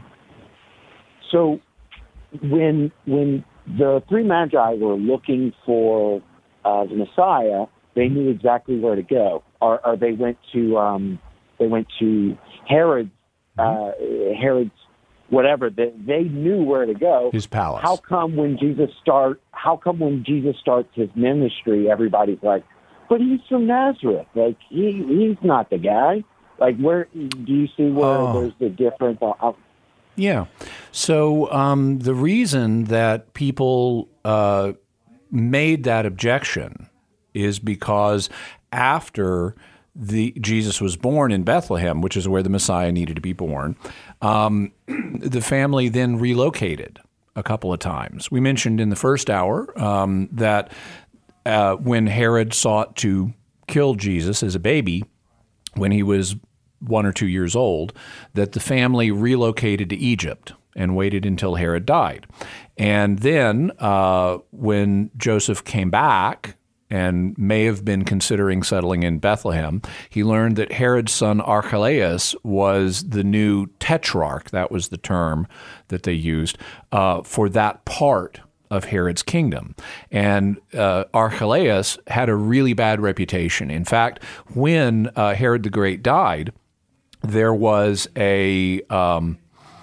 so when when the three magi were looking for uh, the Messiah, they knew exactly where to go. Or, or they went to um, they went to Herod's uh, Herod's whatever. They, they knew where to go. His palace. How come when Jesus start? How come when Jesus starts his ministry, everybody's like, "But he's from Nazareth. Like he he's not the guy." Like where do you see where Oh. there's the difference? I'll, Yeah. So um, the reason that people uh, made that objection is because after the Jesus was born in Bethlehem, which is where the Messiah needed to be born, um, the family then relocated a couple of times. We mentioned in the first hour um, that uh, when Herod sought to kill Jesus as a baby, when he was one or two years old, that the family relocated to Egypt and waited until Herod died. And then uh, when Joseph came back and may have been considering settling in Bethlehem, he learned that Herod's son Archelaus was the new tetrarch. That was the term that they used uh, for that part of Herod's kingdom. And uh, Archelaus had a really bad reputation. In fact, when uh, Herod the Great died, there was a, um,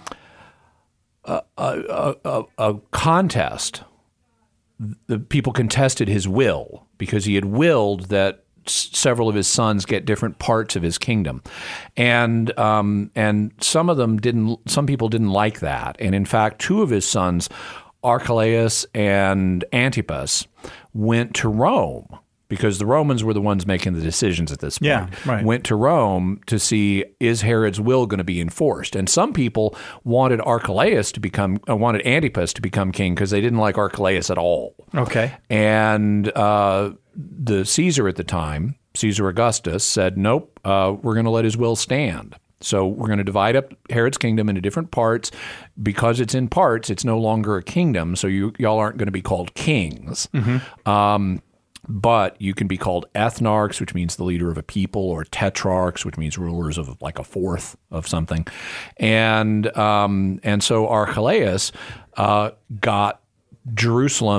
a, a, a, a contest. The people contested his will because he had willed that s- several of his sons get different parts of his kingdom, and um, and some of them didn't. Some people didn't like that, and in fact, two of his sons, Archelaus and Antipas, went to Rome. Because the Romans were the ones making the decisions at this point. Yeah, right. Went to Rome to see, is Herod's will going to be enforced? And some people wanted Archelaus to become, uh, wanted Antipas to become king because they didn't like Archelaus at all. Okay. And uh, the Caesar at the time, Caesar Augustus, said, nope, uh, we're going to let his will stand. So we're going to divide up Herod's kingdom into different parts. Because it's in parts, it's no longer a kingdom, so you, y'all aren't going to be called kings. Mm-hmm. Um, But you can be called ethnarchs, which means the leader of a people, or tetrarchs, which means rulers of like a fourth of something. And um, and so Archelaus uh, got Jerusalem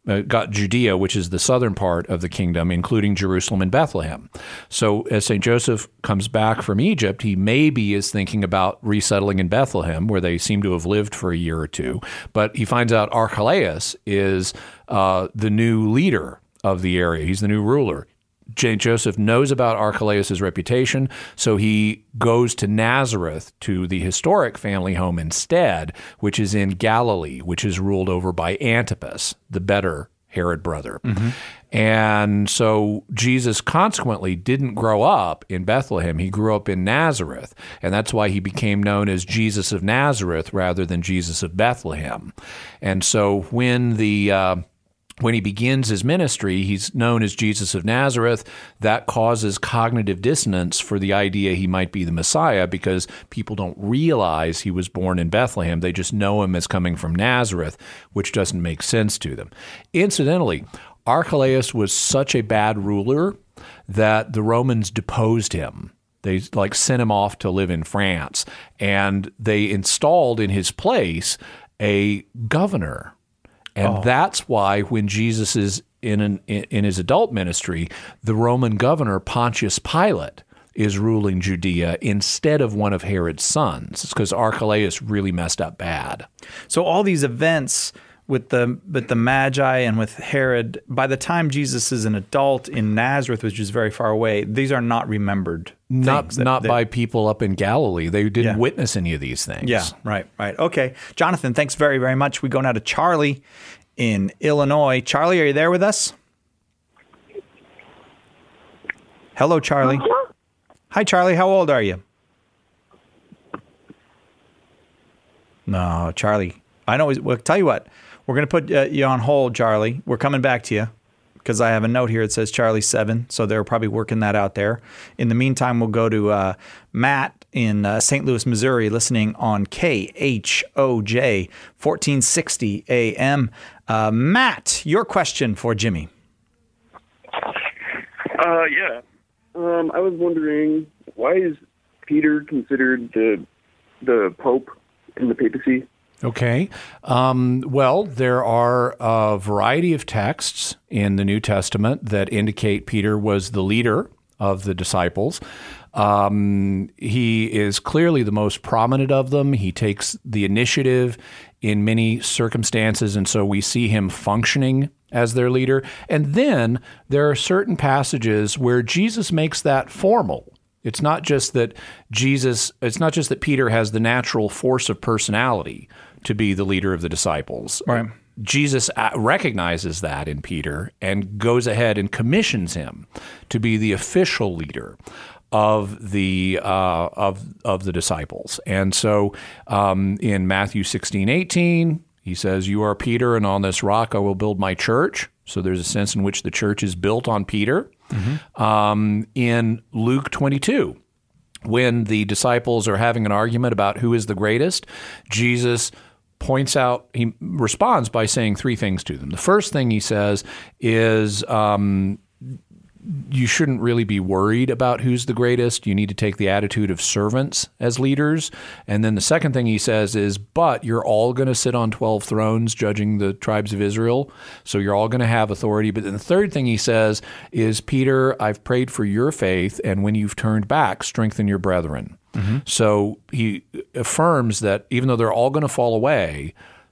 uh, got Judea, which is the southern part of the kingdom, including Jerusalem and Bethlehem. So as Saint Joseph comes back from Egypt, he maybe is thinking about resettling in Bethlehem, where they seem to have lived for a year or two. But he finds out Archelaus is uh, the new leader of the area. He's the new ruler. Saint Joseph knows about Archelaus' reputation, so he goes to Nazareth, to the historic family home instead, which is in Galilee, which is ruled over by Antipas, the better Herod brother. Mm-hmm. And so Jesus consequently didn't grow up in Bethlehem. He grew up in Nazareth, and that's why he became known as Jesus of Nazareth rather than Jesus of Bethlehem. And so when the... Uh, When he begins his ministry, he's known as Jesus of Nazareth. That causes cognitive dissonance for the idea he might be the Messiah, because people don't realize he was born in Bethlehem. They just know him as coming from Nazareth, which doesn't make sense to them. Incidentally, Archelaus was such a bad ruler that the Romans deposed him. They like sent him off to live in France, and they installed in his place a governor. And oh. that's why when Jesus is in an, in his adult ministry, the Roman governor Pontius Pilate is ruling Judea instead of one of Herod's sons. It's because Archelaus really messed up bad. So all these events with the with the Magi and with Herod, by the time Jesus is an adult in Nazareth, which is very far away, these are not remembered. Not that, not that, by people up in Galilee. They didn't yeah. witness any of these things. Yeah, right, right. Okay. Jonathan, thanks very, very much. We go now to Charlie in Illinois. Charlie, are you there with us? Hello, Charlie. Hi, Charlie. How old are you? No, Charlie. I know. Well, tell you what. We're going to put uh, you on hold, Charlie. We're coming back to you because I have a note here that says Charlie seven, so they're probably working that out there. In the meantime, we'll go to uh, Matt in uh, Saint Louis, Missouri, listening on K H O J, fourteen sixty A M. Uh, Matt, your question for Jimmy. Uh, yeah. Um, I was wondering, why is Peter considered the the Pope in the papacy? Okay. Um, well, there are a variety of texts in the New Testament that indicate Peter was the leader of the disciples. Um, he is clearly the most prominent of them. He takes the initiative in many circumstances, and so we see him functioning as their leader. And then there are certain passages where Jesus makes that formal. It's not just that Jesus, it's not just that Peter has the natural force of personality to be the leader of the disciples. Right. Jesus recognizes that in Peter and goes ahead and commissions him to be the official leader of the uh, of of the disciples. And so um, in Matthew sixteen eighteen, he says, "You are Peter, and on this rock I will build my church." So there's a sense in which the church is built on Peter. Mm-hmm. Um, in Luke twenty-two, when the disciples are having an argument about who is the greatest, Jesus points out, he responds by saying three things to them. The first thing he says is, um, you shouldn't really be worried about who's the greatest. You need to take the attitude of servants as leaders. And then the second thing he says is, but you're all going to sit on twelve thrones judging the tribes of Israel. So you're all going to have authority. But then the third thing he says is, Peter, I've prayed for your faith, and when you've turned back, strengthen your brethren. Mm-hmm. So he affirms that even though they're all going to fall away,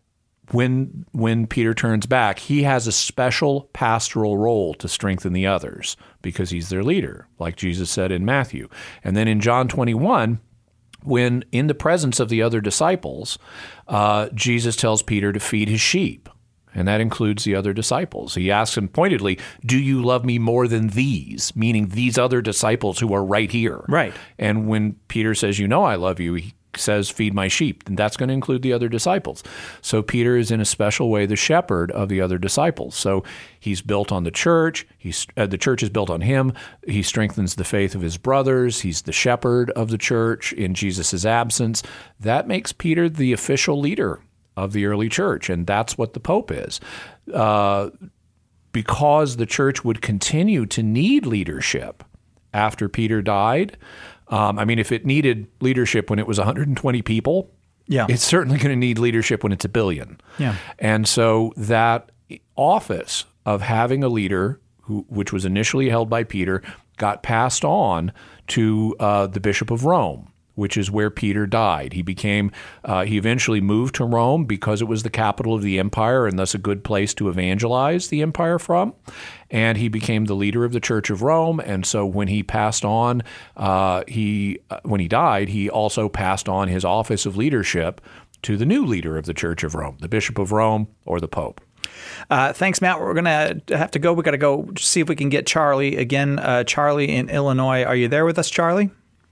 When when Peter turns back, he has a special pastoral role to strengthen the others because he's their leader, like Jesus said in Matthew. And then in John twenty-one, when in the presence of the other disciples, uh, Jesus tells Peter to feed his sheep, and that includes the other disciples. He asks him pointedly, do you love me more than these, meaning these other disciples who are right here? Right. And when Peter says, you know I love you, he says, feed my sheep, and that's going to include the other disciples. So Peter is in a special way the shepherd of the other disciples. So he's built on the church. He's uh, the church is built on him. He strengthens the faith of his brothers. He's the shepherd of the church in Jesus' absence. That makes Peter the official leader of the early church, and that's what the Pope is. Uh, because the church would continue to need leadership after Peter died. Um, I mean, if it needed leadership when it was one hundred twenty people, yeah, it's certainly going to need leadership when it's a billion. Yeah. And so that office of having a leader, who, which was initially held by Peter, got passed on to uh, the Bishop of Rome, which is where Peter died. He became, uh, he eventually moved to Rome because it was the capital of the empire and thus a good place to evangelize the empire from. And he became the leader of the Church of Rome. And so when he passed on, uh, he uh, when he died, he also passed on his office of leadership to the new leader of the Church of Rome, the Bishop of Rome or the Pope. Uh, thanks, Matt. We're going to have to go. We've got to go see if we can get Charlie again. Uh, Charlie in Illinois. Are you there with us, Charlie?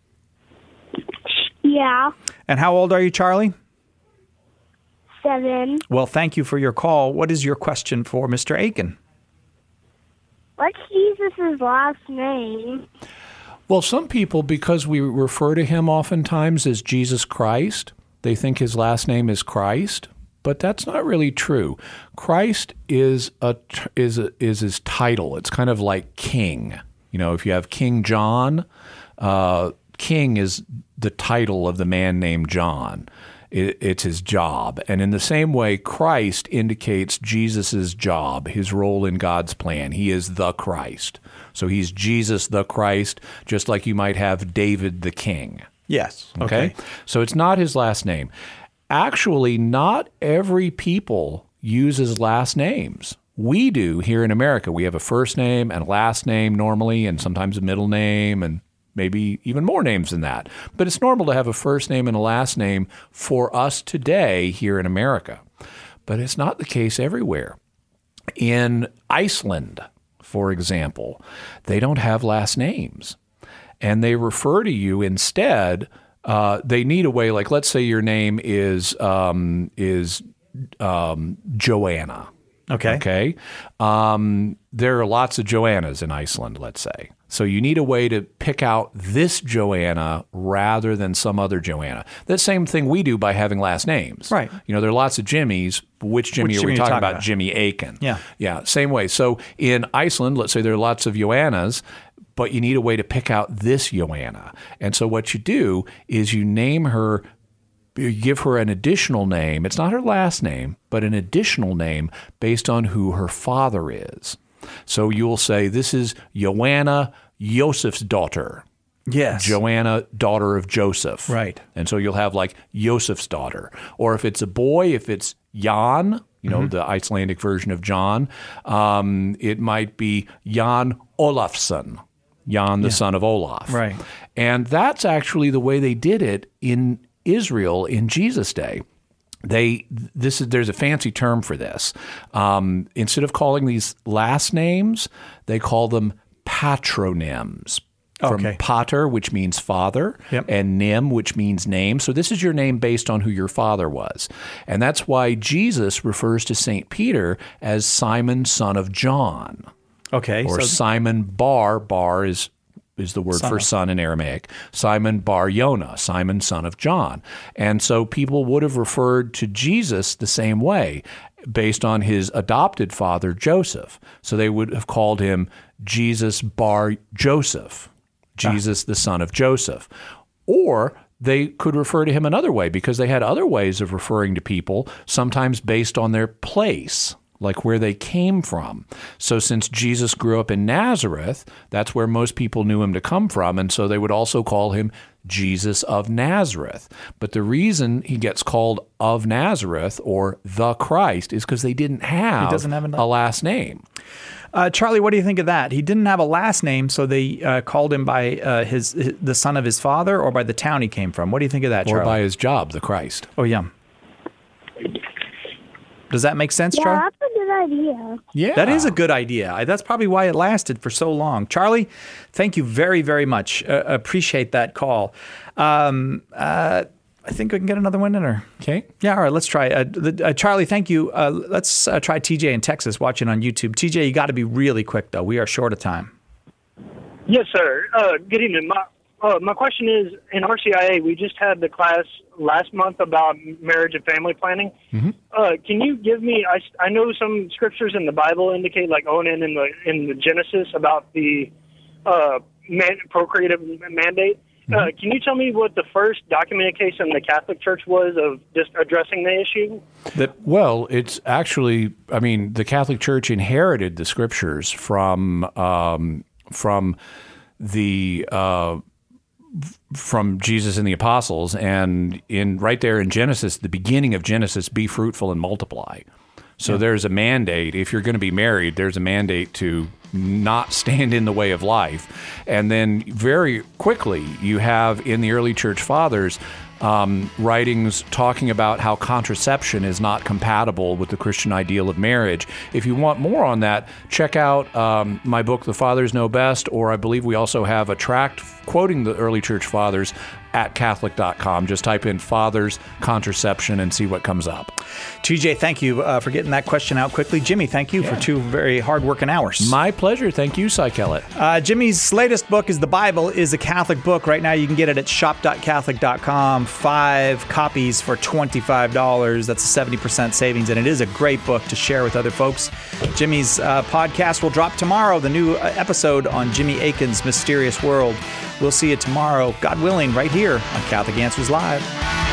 Yeah. And how old are you, Charlie? Seven. Well, thank you for your call. What is your question for Mister Aiken? What's Jesus' last name? Well, some people, because we refer to him oftentimes as Jesus Christ, they think his last name is Christ, but that's not really true. Christ is a is a, is his title. It's kind of like king. You know, if you have King John, uh, king is the title of the man named John. It, it's his job. And in the same way, Christ indicates Jesus's job, his role in God's plan. He is the Christ. So he's Jesus the Christ, just like you might have David the king. Yes. Okay. Okay. So it's not his last name. Actually, not every people uses last names. We do here in America. We have a first name and a last name normally, and sometimes a middle name, and maybe even more names than that. But it's normal to have a first name and a last name for us today here in America. But it's not the case everywhere. In Iceland, for example, they don't have last names. And they refer to you instead, uh, they need a way, like let's say your name is um, is um, Joanna. Okay. Okay. Um, there are lots of Joannas in Iceland, let's say. So you need a way to pick out this Joanna rather than some other Joanna. The same thing we do by having last names. Right. You know, there are lots of Jimmys. Which Jimmy Which are Jimmy we are you talking talking about? about? Jimmy Aiken. Yeah. Yeah, same way. So in Iceland, let's say there are lots of Joannas, but you need a way to pick out this Joanna. And so what you do is you name her, you give her an additional name. It's not her last name, but an additional name based on who her father is. So you'll say, this is Joanna Joseph's daughter. Yes. Joanna, daughter of Joseph. Right. And so you'll have like Joseph's daughter. Or if it's a boy, if it's Jan, you know, Mm-hmm. the Icelandic version of John, um, it might be Jan Olafsson, Jan the Yeah. son of Olaf. Right. And that's actually the way they did it in Israel in Jesus' day. They this is there's a fancy term for this. Um, instead of calling these last names, they call them patronyms. From Okay. pater, which means father, Yep. and nim, which means name. So this is your name based on who your father was. And that's why Jesus refers to Saint Peter as Simon, son of John. Okay. Or so Simon Bar, Bar is is the word Son for of. son in Aramaic. Simon Bar Yonah, Simon, son of John. And so people would have referred to Jesus the same way based on his adopted father, Joseph. So they would have called him Jesus Bar Joseph, Jesus the son of Joseph. Or they could refer to him another way because they had other ways of referring to people, sometimes based on their place, like where they came from. So since Jesus grew up in Nazareth, that's where most people knew him to come from, and so they would also call him Jesus of Nazareth. But the reason he gets called of Nazareth or the Christ is because they didn't have, He doesn't have a last name. Uh, Charlie, what do you think of that? He didn't have a last name, so they uh, called him by uh, his, his the son of his father, or by the town he came from. What do you think of that, Charlie? Or by his job, the Christ. Oh, yeah. Does that make sense, Yeah, Charlie? that's a good idea. Yeah. That is a good idea. I- That's probably why it lasted for so long. Charlie, thank you very, very much. Uh, appreciate that call. Um, uh, I think we can get another one in her. Okay. Yeah, all right, let's try. Uh, the, uh, Charlie, thank you. Uh, let's uh, try T J in Texas watching on YouTube. T J, you got to be really quick, though. We are short of time. Yes, sir. Uh, good evening. My, uh, my question is, in R C I A, we just had the class last month about marriage and family planning. Mm-hmm. Uh, can you give me, I, I know some scriptures in the Bible indicate, like Onan in the in the Genesis, about the uh, man, procreative mandate. Uh, can you tell me what the first documented case in the Catholic Church was of just addressing the issue? That, well, it's actually, I mean, the Catholic Church inherited the scriptures from um, from the uh, from Jesus and the apostles, and in right there in Genesis, the beginning of Genesis, be fruitful and multiply. So yeah. There's a mandate. If you're going to be married, there's a mandate to not stand in the way of life. And then very quickly, you have in the early church fathers um, writings talking about how contraception is not compatible with the Christian ideal of marriage. If you want more on that, check out um, my book, The Fathers Know Best, or I believe we also have a tract quoting the early church fathers at Catholic dot com. Just type in fathers contraception and see what comes up. T J, thank you uh, for getting that question out quickly. Jimmy, thank you yeah. for two very hard-working hours. My pleasure. Thank you, Cy Kellett. Uh, Jimmy's latest book is The Bible is a Catholic Book. Right now you can get it at shop dot catholic dot com. Five copies for twenty-five dollars. That's a seventy percent savings, and it is a great book to share with other folks. Jimmy's uh, podcast will drop tomorrow, the new episode on Jimmy Akin's Mysterious World. We'll see you tomorrow, God willing, right here on Catholic Answers Live.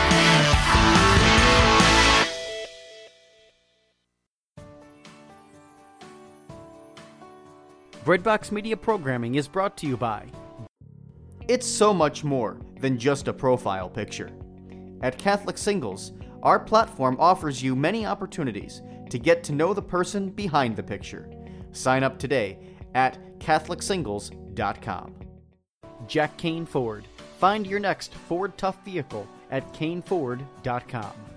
Breadbox Media Programming is brought to you by... It's so much more than just a profile picture. At Catholic Singles, our platform offers you many opportunities to get to know the person behind the picture. Sign up today at Catholic Singles dot com. Jack Kane Ford. Find your next Ford Tough vehicle at Kane Ford dot com.